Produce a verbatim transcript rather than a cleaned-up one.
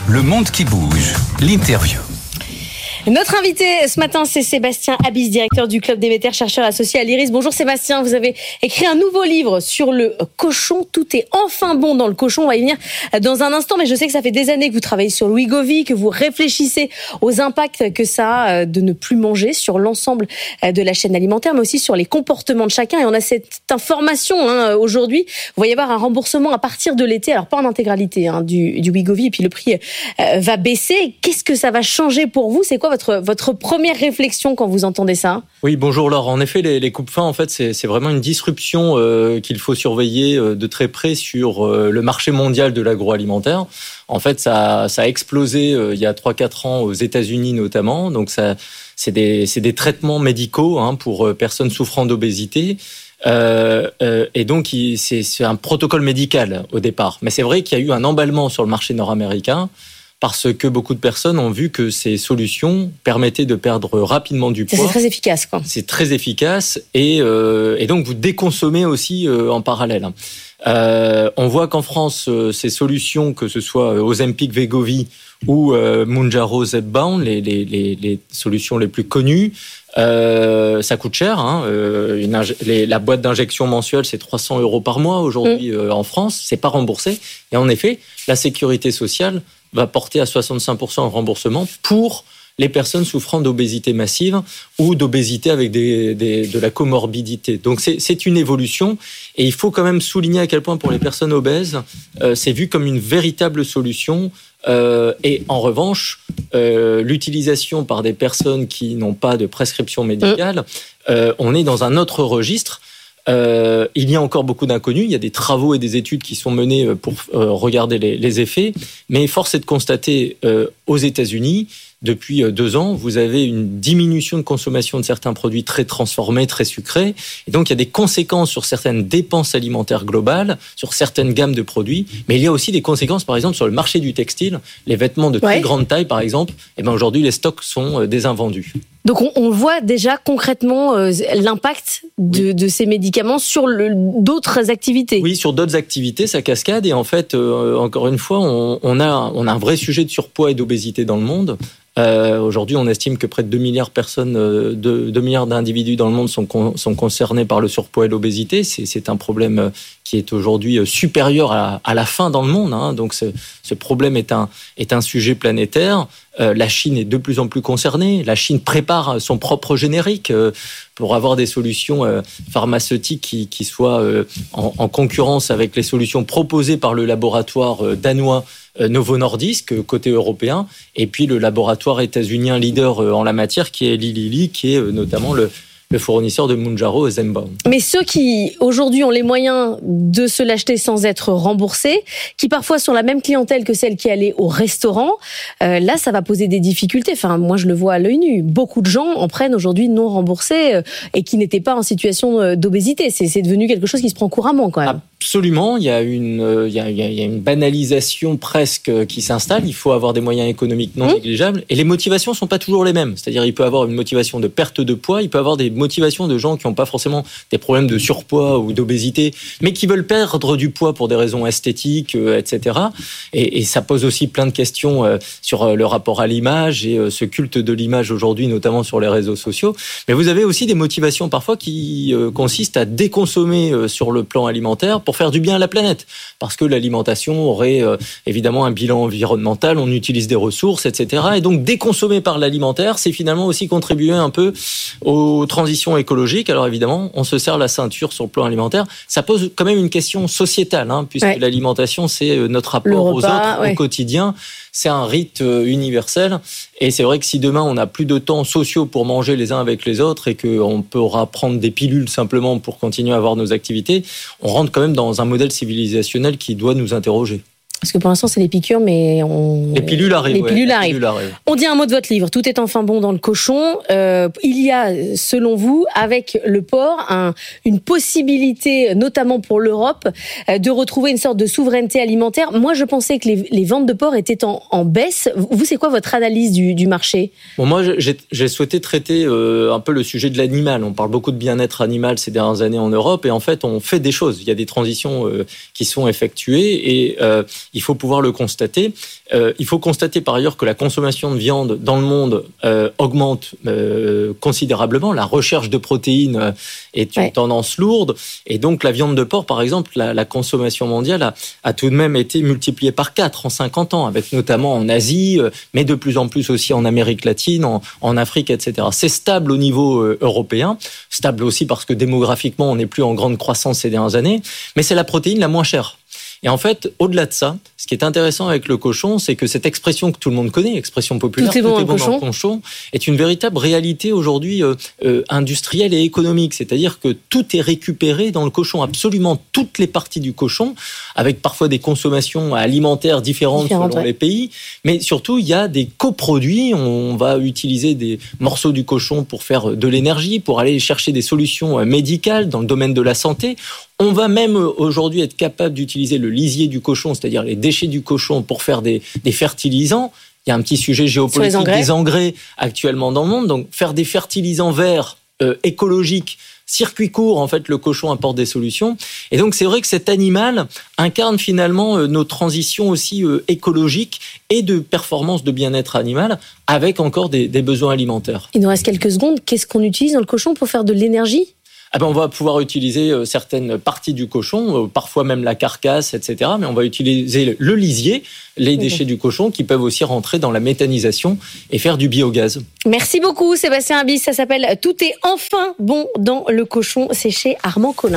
Le monde qui bouge, l'interview. Notre invité ce matin, c'est Sébastien Abyss, directeur du Club Déméter, chercheur associé à l'Iris. Bonjour Sébastien, vous avez écrit un nouveau livre sur le cochon. Tout est enfin bon dans le cochon. On va y venir dans un instant, mais je sais que ça fait des années que vous travaillez sur le Wegovy, que vous réfléchissez aux impacts que ça a de ne plus manger sur l'ensemble de la chaîne alimentaire, mais aussi sur les comportements de chacun. Et on a cette information hein, aujourd'hui. Il va y avoir un remboursement à partir de l'été, alors pas en intégralité hein, du, du Wegovy, et puis le prix euh, va baisser. Qu'est-ce que ça va changer pour vous ? C'est quoi votre Votre, votre première réflexion quand vous entendez ça ? Oui, bonjour Laure. En effet, les, les coupes-faim, en fait, c'est, c'est vraiment une disruption euh, qu'il faut surveiller euh, de très près sur euh, le marché mondial de l'agroalimentaire. En fait, ça, ça a explosé euh, il y a trois quatre ans aux États-Unis notamment. Donc, ça, c'est des, c'est des traitements médicaux hein, pour euh, personnes souffrant d'obésité. Euh, euh, et donc, il, c'est, c'est un protocole médical au départ. Mais c'est vrai qu'il y a eu un emballement sur le marché nord-américain, parce que beaucoup de personnes ont vu que ces solutions permettaient de perdre rapidement du poids. C'est très efficace, quoi. C'est très efficace et, euh, et donc vous déconsommez aussi euh, en parallèle. Euh, on voit qu'en France, euh, ces solutions, que ce soit Ozempic, Wegovy ou euh, Mounjaro, Zepbound, les, les, les, les solutions les plus connues, euh, ça coûte cher. Hein. Euh, une inje- les, la boîte d'injection mensuelle, c'est trois cents euros par mois aujourd'hui mmh. euh, en France. C'est pas remboursé. Et en effet, la sécurité sociale va porter à soixante-cinq pour cent le remboursement pour les personnes souffrant d'obésité massive ou d'obésité avec des, des, de la comorbidité. Donc c'est, c'est une évolution et il faut quand même souligner à quel point pour les personnes obèses, euh, c'est vu comme une véritable solution. Euh, et en revanche, euh, l'utilisation par des personnes qui n'ont pas de prescription médicale, euh, on est dans un autre registre. Euh, il y a encore beaucoup d'inconnus. Il y a des travaux et des études qui sont menés pour euh, regarder les, les effets. Mais force est de constater euh, aux États-Unis, depuis deux ans, vous avez une diminution de consommation de certains produits très transformés, très sucrés. Et donc, il y a des conséquences sur certaines dépenses alimentaires globales, sur certaines gammes de produits. Mais il y a aussi des conséquences, par exemple, sur le marché du textile. Les vêtements de très ouais. grande taille, par exemple, eh ben, aujourd'hui, les stocks sont désinvendus. Donc, on, on voit déjà concrètement euh, l'impact de, oui. de ces médicaments sur le, d'autres activités. Oui, sur d'autres activités, ça cascade. Et en fait, euh, encore une fois, on, on, a, on a un vrai sujet de surpoids et d'obésité dans le monde. Euh, aujourd'hui, on estime que près de deux milliards de personnes, euh, deux milliards d'individus dans le monde sont, con, sont concernés par le surpoids et l'obésité. C'est, c'est un problème qui est aujourd'hui supérieur à, à la faim dans le monde. Hein. Donc, ce, ce problème est un, est un sujet planétaire. Euh, la Chine est de plus en plus concernée. La Chine prépare son propre générique euh, pour avoir des solutions euh, pharmaceutiques qui, qui soient euh, en, en concurrence avec les solutions proposées par le laboratoire euh, danois Novo Nordisk, côté européen, et puis le laboratoire états-unien leader en la matière, qui est Eli Lilly, qui est notamment le, le fournisseur de Mounjaro et Zepbound. Mais ceux qui, aujourd'hui, ont les moyens de se l'acheter sans être remboursés, qui parfois sont la même clientèle que celle qui allait au restaurant, euh, là, ça va poser des difficultés. Enfin, moi, je le vois à l'œil nu. Beaucoup de gens en prennent aujourd'hui non remboursés euh, et qui n'étaient pas en situation d'obésité. C'est, c'est devenu quelque chose qui se prend couramment, quand même. Absolument, il y a une, euh, il y a, il y a une banalisation presque qui s'installe. Il faut avoir des moyens économiques non mmh. négligeables. Et les motivations sont pas toujours les mêmes. C'est-à-dire, il peut avoir une motivation de perte de poids, il peut avoir des motivations de gens qui n'ont pas forcément des problèmes de surpoids ou d'obésité, mais qui veulent perdre du poids pour des raisons esthétiques, euh, et cetera. Et, et ça pose aussi plein de questions euh, sur le rapport à l'image et euh, ce culte de l'image aujourd'hui, notamment sur les réseaux sociaux. Mais vous avez aussi des motivations parfois qui euh, consistent à déconsommer euh, sur le plan alimentaire pour faire du bien à la planète. Parce que l'alimentation aurait euh, évidemment un bilan environnemental, on utilise des ressources, et cetera. Et donc, déconsommer par l'alimentaire, c'est finalement aussi contribuer un peu aux transitions écologiques. Alors évidemment, on se serre la ceinture sur le plan alimentaire. Ça pose quand même une question sociétale, hein, puisque ouais. l'alimentation, c'est notre rapport repas, aux autres ouais. au quotidien. C'est un rite universel. Et c'est vrai que si demain, on n'a plus de temps sociaux pour manger les uns avec les autres et qu'on pourra prendre des pilules simplement pour continuer à avoir nos activités, on rentre quand même dans un modèle civilisationnel qui doit nous interroger. Parce que pour l'instant, c'est les piqûres, mais on... Les pilules arrivent. Les pilules, ouais, arrivent. Les pilules arrivent. On dit un mot de votre livre. Tout est enfin bon dans le cochon. Euh, il y a, selon vous, avec le porc, un, une possibilité, notamment pour l'Europe, euh, de retrouver une sorte de souveraineté alimentaire. Moi, je pensais que les, les ventes de porc étaient en, en baisse. Vous, c'est quoi votre analyse du, du marché ? Bon, moi, j'ai, j'ai souhaité traiter euh, un peu le sujet de l'animal. On parle beaucoup de bien-être animal ces dernières années en Europe, et en fait, on fait des choses. Il y a des transitions euh, qui sont effectuées, et euh, il faut pouvoir le constater. Euh, il faut constater par ailleurs que la consommation de viande dans le monde euh, augmente euh, considérablement. La recherche de protéines est une ouais. tendance lourde. Et donc la viande de porc, par exemple, la, la consommation mondiale a, a tout de même été multipliée par quatre en cinquante ans, avec notamment en Asie, mais de plus en plus aussi en Amérique latine, en, en Afrique, et cetera. C'est stable au niveau euh, européen, stable aussi parce que démographiquement, on n'est plus en grande croissance ces dernières années, mais c'est la protéine la moins chère. Et en fait, au-delà de ça, ce qui est intéressant avec le cochon, c'est que cette expression que tout le monde connaît, expression populaire, tout est bon, tout est bon dans le cochon, est une véritable réalité aujourd'hui euh, euh, industrielle et économique. C'est-à-dire que tout est récupéré dans le cochon, absolument toutes les parties du cochon, avec parfois des consommations alimentaires différentes, différentes selon ouais. les pays. Mais surtout, il y a des coproduits. On va utiliser des morceaux du cochon pour faire de l'énergie, pour aller chercher des solutions médicales dans le domaine de la santé. On va même aujourd'hui être capable d'utiliser le lisier du cochon, c'est-à-dire les déchets du cochon, pour faire des, des fertilisants. Il y a un petit sujet géopolitique engrais. des engrais actuellement dans le monde. Donc, faire des fertilisants verts, euh, écologiques, circuit court, en fait, le cochon apporte des solutions. Et donc, c'est vrai que cet animal incarne finalement euh, nos transitions aussi euh, écologiques et de performance de bien-être animal, avec encore des, des besoins alimentaires. Il nous reste quelques secondes. Qu'est-ce qu'on utilise dans le cochon pour faire de l'énergie ? Ah ben on va pouvoir utiliser certaines parties du cochon, parfois même la carcasse, et cetera. Mais on va utiliser le lisier, les déchets du cochon, qui peuvent aussi rentrer dans la méthanisation et faire du biogaz. Merci beaucoup Sébastien Abyss. Ça s'appelle « Tout est enfin bon dans le cochon ». C'est chez Armand Collin.